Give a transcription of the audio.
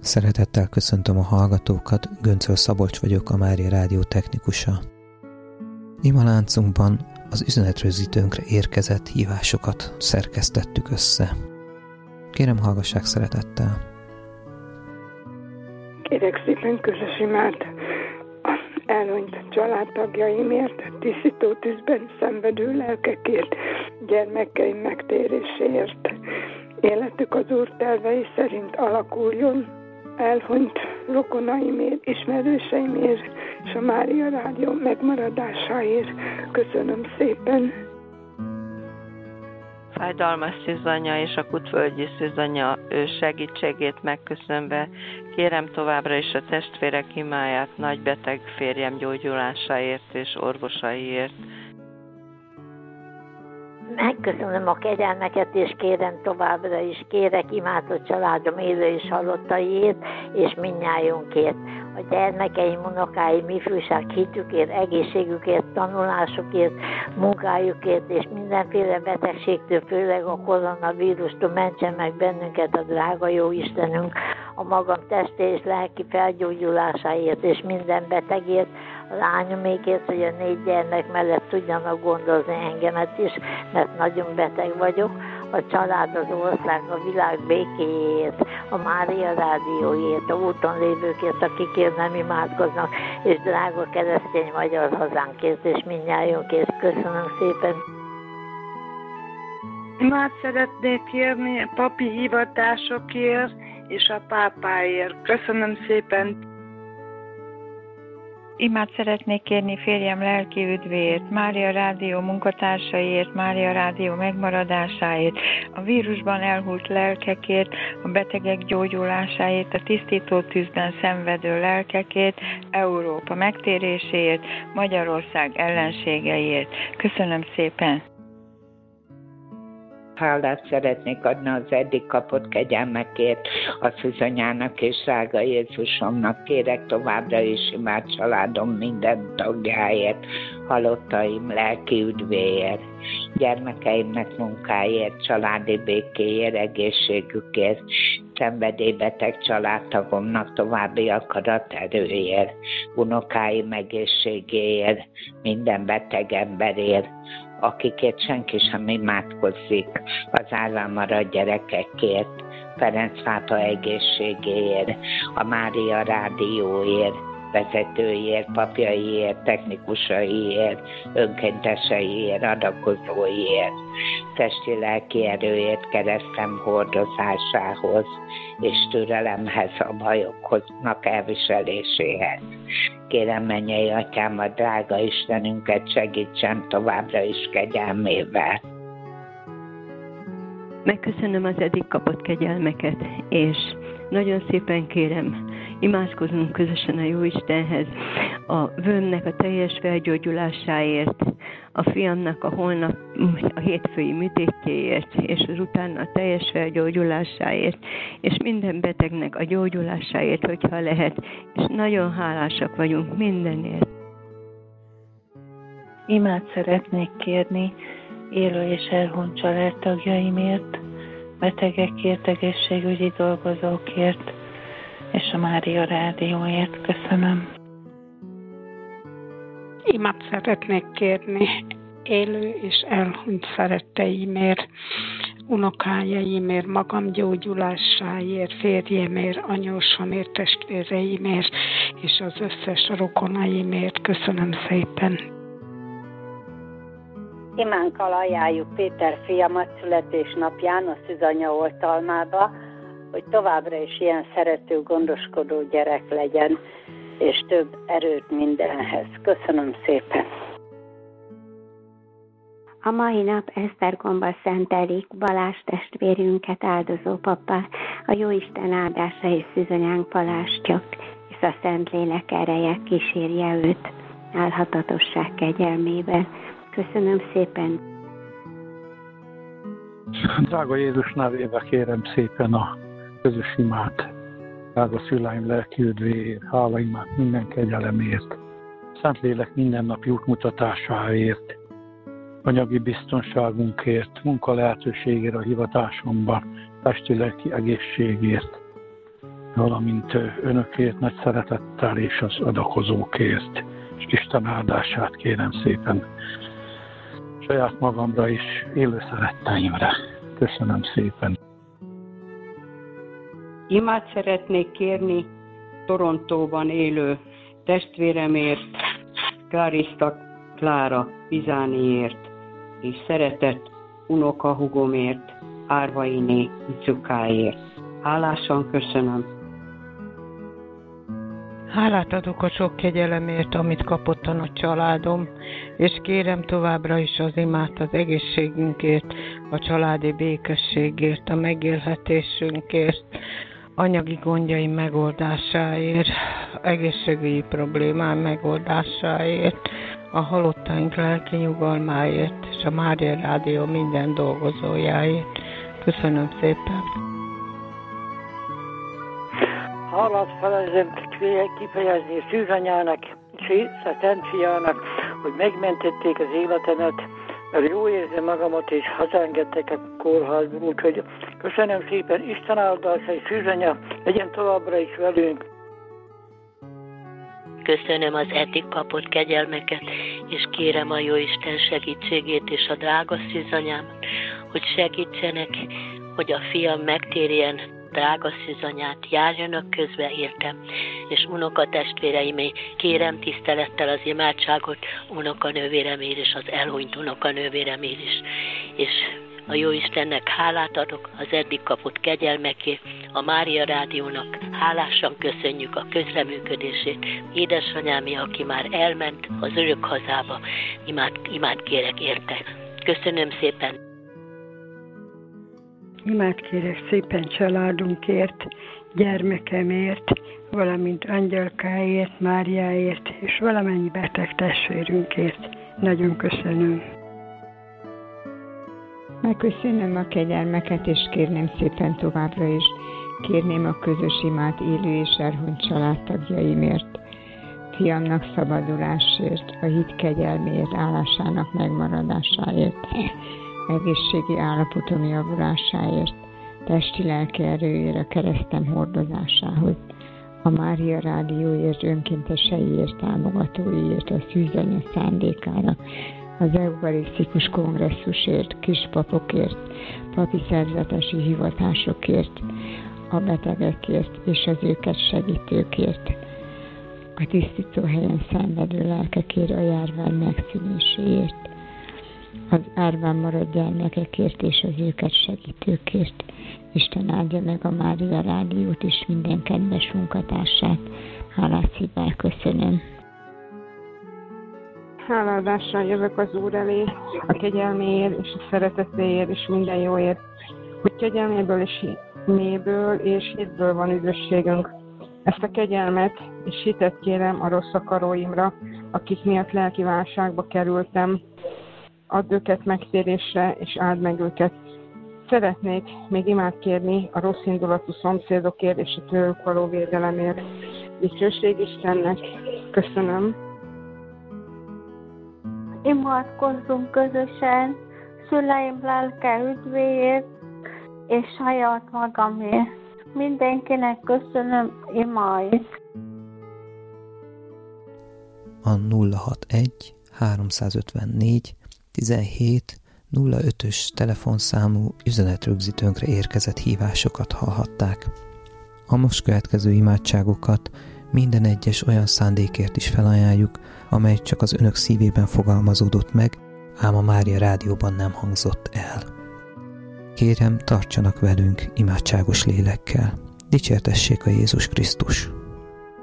Szeretettel köszöntöm a hallgatókat, Göncöl Szabolcs vagyok, a Mária Rádió technikusa. Imaláncunkban az üzenetrögzítőnkre érkezett hívásokat szerkesztettük össze. Kérem, hallgassák szeretettel! Kérek szépen közös imát az elhunyt családtagjaimért, tisztító tűzben szenvedő lelkekért, gyermekeim megtéréséért. Életük az Úr tervei szerint alakuljon, elhunyt rokonaimért, ismerőseimért, és a Mária Rádió megmaradásáért. Köszönöm szépen! Fájdalmas szűzanya és a Kútvölgyi szűzanya ő segítségét megköszönve kérem továbbra is a testvérek imáját nagybeteg férjem gyógyulásáért és orvosaiért. Megköszönöm a kegyelmeket, és kérem továbbra is, kérek imátott családom élő és halottaiért, és mindnyájunkért. A gyermekeim, unokáim, ifjúság hitükért, egészségükért, tanulásukért, munkájukért, és mindenféle betegségtől, főleg a koronavírustól mentsen meg bennünket a drága jó Istenünk, a magam testi és lelki felgyógyulásáért, és minden betegért, a lányomékért, hogy a 4 gyermek mellett tudjanak gondozni engemet is, mert nagyon beteg vagyok, a család, az ország, a világ békéjéért, a Mária Rádióért, a úton lévőkért, akikért nem imádkoznak, és drága keresztény magyar hazánkért, és mindnyájunkért. Köszönöm szépen! Imát szeretnék kérni a papi hivatásokért és a pápáért. Köszönöm szépen! Imát szeretnék kérni férjem lelki üdvéért, Mária Rádió munkatársaiért, Mária Rádió megmaradásáért, a vírusban elhult lelkekért, a betegek gyógyulásáért, a tisztító tűzben szenvedő lelkekért, Európa megtéréséért, Magyarország ellenségeiért. Köszönöm szépen! Hálát szeretnék adni az eddig kapott kegyelmekért, a szűzanyának és drága Jézusomnak. Kérek továbbra is imád családom minden tagjáért, halottaim lelki üdvéért, gyermekeimnek munkáért, családi békéért, egészségükért, szenvedélybeteg családtagomnak további akaraterőért, unokáim egészségéért, minden beteg emberért, akikért senki sem imádkozik, az államaradt gyerekekért, Ferenc pápa egészségéért, a Mária Rádióért, vezetőiért, papjaiért, technikusaiért, önkénteseiért, adakozóiért, testi-lelki erőért, keresztem hordozásához és türelemhez, a bajoknak elviseléséhez. Kérem, mennyei Atyám, a drága Istenünket segítsen továbbra is kegyelmével. Megköszönöm az eddig kapott kegyelmeket, és nagyon szépen kérem, imádkozunk közösen a Jóistenhez, a vőmnek a teljes felgyógyulásáért, a fiamnak a hétfői műtétjéért, és az utána a teljes felgyógyulásáért, és minden betegnek a gyógyulásáért, hogyha lehet, és nagyon hálásak vagyunk mindenért. Imát szeretnék kérni élő és elhunyt családtagjaimért, betegekért, egészségügyi dolgozókért, és a Mária Rádióért. Köszönöm. Imát szeretnék kérni élő és elhunyt szeretteimért, unokájaimért, magam gyógyulásáért, férjemért, anyósomért, testvéreimért, és az összes rokonaimért. Köszönöm szépen. Imánkkal ajánljuk Péter fiamat születésnapján a szűzanya oltalmába, hogy továbbra is ilyen szerető, gondoskodó gyerek legyen, és több erőt mindenhez. Köszönöm szépen! A mai nap Esztergomba szentelik Balázs testvérünket áldozó papa, a Jóisten áldása és szűzanyánk palástjuk, és a Szentlélek ereje kísérje őt álhatatosság kegyelmével. Köszönöm szépen! Drága Jézus nevébe kérem szépen a közös imát, drága szüleim lelki üdvéért, hálaimát minden kegyelemért, Szentlélek mindennapi útmutatásáért, anyagi biztonságunkért, munka lehetőségére a hivatásomban, testi-lelki egészségért. valamint önökért nagy szeretettel és az adakozókért. És Isten áldását kérem szépen saját magamra is, élő szeretteimre. Köszönöm szépen. Imát szeretnék kérni Torontóban élő testvéremért, Klárista Klára Bizániért, és szeretett unokahúgomért, Árvainé Icukáért. Hálásan köszönöm. Hálát adok a sok kegyelemért, amit kapott a nagy családom, és kérem továbbra is az imát az egészségünkért, a családi békességért, a megélhetésünkért, anyagi gondjaim megoldásáért, egészségügyi problémám megoldásáért, a halottaink lelki nyugalmáért, és a Mária Rádió minden dolgozójáért. Köszönöm szépen! Hálát felezem kifejezni Szűzanyának és a Szent Fiának, hogy megmentették az életemet, mert jó érzem magamat, és hazaengedtek a kórházból, úgyhogy köszönöm szépen, Isten áldása, és Szűzanya legyen továbbra is velünk. Köszönöm az eddig kapott kegyelmeket, és kérem a Jóisten segítségét és a drága Szűzanyámat, hogy segítsenek, hogy a fiam megtérjen, drága Szűzanyát, járjanak közbe értem, és unokatestvéreimé kérem tisztelettel az imádságot unokanővéremér és az elhunyt unokanővéremér is. És a Jóistennek hálát adok az eddig kapott kegyelmekért, a Mária Rádiónak hálásan köszönjük a közreműködését. Édesanyámé, aki már elment az örök hazába, imát kérek érte. Köszönöm szépen! Imát kérek szépen családunkért, gyermekemért, valamint Angyalkáért, Máriáért, és valamennyi beteg testvérünkért. Nagyon köszönöm. Megköszönöm a kegyelmeket, és kérném szépen továbbra is. Kérném a közös imát élő és elhunyt családtagjaimért, fiamnak szabadulásért, a hit kegyelméért, állásának megmaradásáért, egészségi állapotom javulásáért, testi-lelki erőért, a keresztem hordozásához, a Mária Rádióért, önkénteseiért, támogatóiért, a Szűzanya szándékára, az eukarisztikus kongresszusért, kispapokért, papi szerzetesi hivatásokért, a betegekért és az őket segítőkért, a tisztítóhelyen szenvedő lelkekért, a járvány megszűnéséért, az árván maradt gyermekekért és az őket segítőkért. Isten áldja meg a Mária Rádiót és minden kedves munkatársát. Hálás szívvel köszönöm. Háládással jövök az Úr elé, a kegyelméért és a szeretetéért és minden jóért, hogy kegyelméből és méből és hitből van üdvösségünk. Ezt a kegyelmet és hitet kérem a rossz akaróimra, akik miatt lelki válságba kerültem. Add őket megtérésre, és áld meg őket. Szeretnék még imát kérni a rossz indulatú szomszédokért és a tőlük való védelemért. Dicsőség Istennek. Köszönöm. Imádkozzunk közösen szüleim lelke üdvéért és saját magamért. Mindenkinek köszönöm imáit. A 061 354 17 05-ös telefonszámú üzenetrögzítőnkre érkezett hívásokat hallhatták. A most következő imádságokat minden egyes olyan szándékért is felajánljuk, amely csak az önök szívében fogalmazódott meg, ám a Mária Rádióban nem hangzott el. Kérem, tartsanak velünk imádságos lélekkel. Dicsértessék a Jézus Krisztus!